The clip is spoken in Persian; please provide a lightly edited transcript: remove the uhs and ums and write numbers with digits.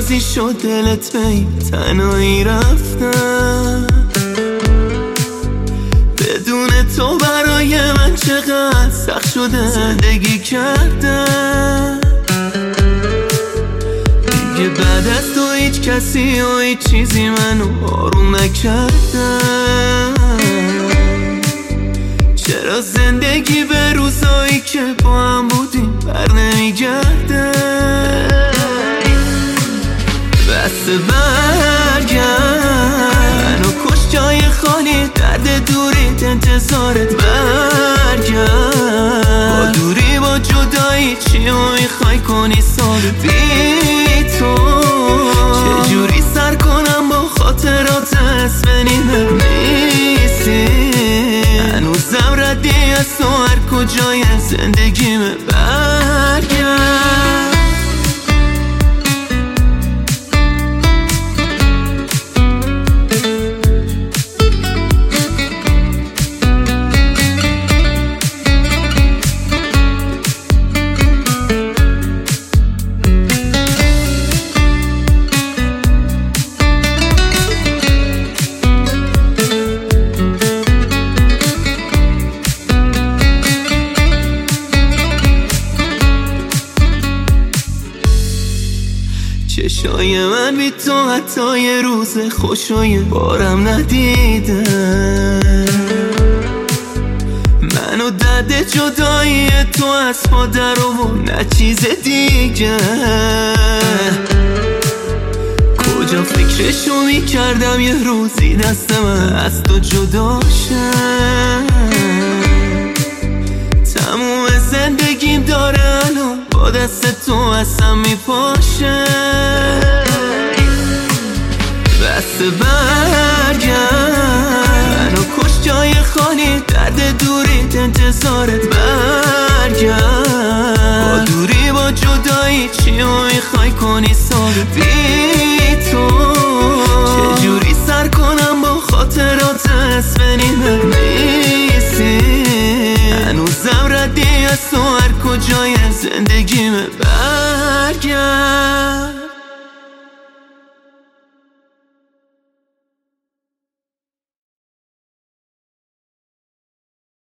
راضی شد دلت به این تنهایی رفتم. بدون تو برای من چقدر سخت شده زندگی کردم. دیگه بعد از تو هیچ کسی و هیچ چیزی منو آروم نکردم. چرا زندگی به روزایی که با هم بودیم بر نمیگرده؟ بس برگرد، منو کش جای خالی، درد دوریت انتظارت. برگرد، با دوری با جدایی چی رو میخوای کنی سال بی تو؟ چجوری سر کنم با خاطرات اسم نیمه نیستی؟ هنوزم ردی از تو هر کجای زندگیمه. برگرد. چشای من بی تو حتی یه روز خوشای بارم ندیده. منو درد جدایی تو از مادر و نه چیز دیگه. کجا فکرشو میکردم یه روزی دست من از تو جدا شه. تموم زندگیم داره الان با دست تو اصلا میپاشه. بس برگرد، منو کش جای خالی، درد دوریت انتظارت. برگرد، با دوری با جدایی چی رو میخوای کنی سال بی تو؟ چجوری سر کنم با خاطرات اسم نیمه نیستی؟ هنوزم ردی از تو هر کجای زندگیمه. برگرد.